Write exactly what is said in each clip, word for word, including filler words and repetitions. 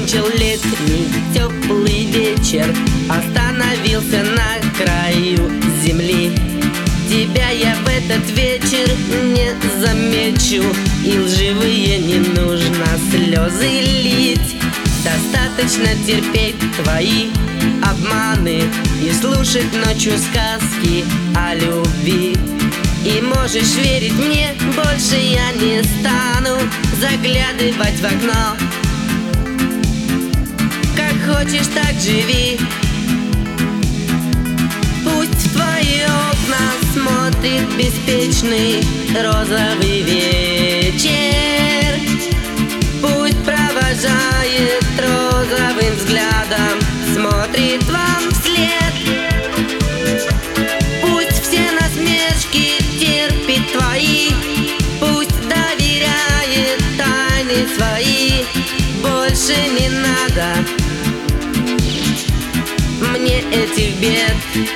закончил летний теплый вечер, остановился на краю земли. Тебя я в этот вечер не замечу, и лживые не нужно слезы лить. Достаточно терпеть твои обманы и слушать ночью сказки о любви. И можешь верить мне, больше я не стану заглядывать в окно. Как хочешь, так живи. Пусть в твои окна смотрит беспечный розовый вечер. Пусть провожает розовым взглядом, смотрит вам вслед. Пусть все насмешки терпит твои, пусть доверяет тайны свои. Больше не надо мне этих бед.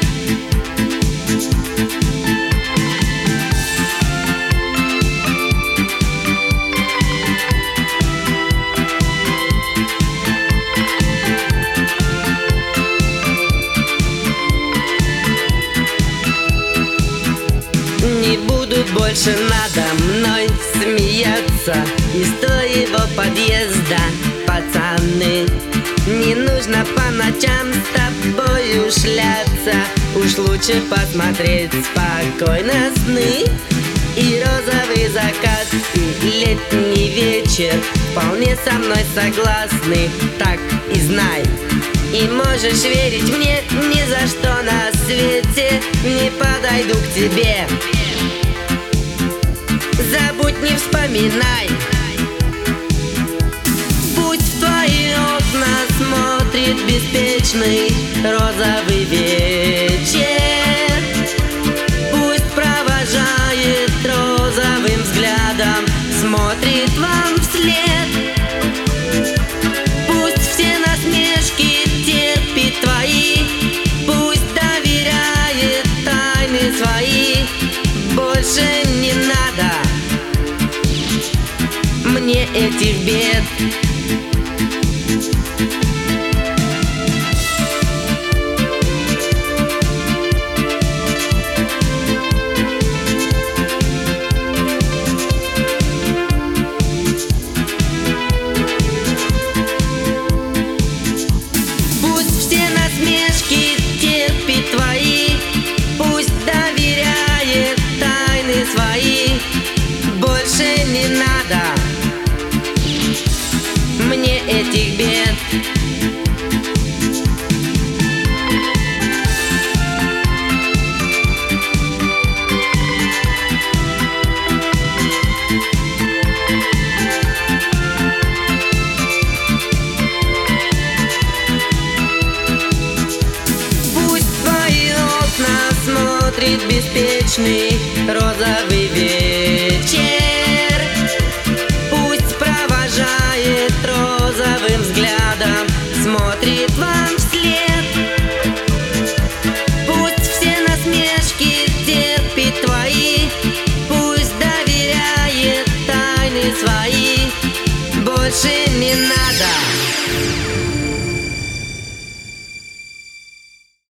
Не будут больше надо мной смеяться из твоего подъезда, пацаны. Не нужно по ночам с тобою шляться, уж лучше посмотреть спокойно сны. И розовый закат, и летний вечер вполне со мной согласны, так и знай. И можешь верить мне, ни за что на свете не подойду к тебе. Забудь, не вспоминай. Пусть в твои окна смотрит беспечный розовый вечер. Пусть провожает розовым взглядом, смотрит вам вслед. Пусть все насмешки терпит твои, пусть доверяет тайны свои. Больше не надо мне этих бед. Пусть все насмешки терпит твои, пусть доверяет тайны свои. Больше не надо мне этих бед. Пусть в твои окна смотрит беспечный розовый вечер. Пусть провожает розовым взглядом, смотрит вам вслед. Пусть все насмешки терпит твои, пусть доверяет тайны свои. Больше не надо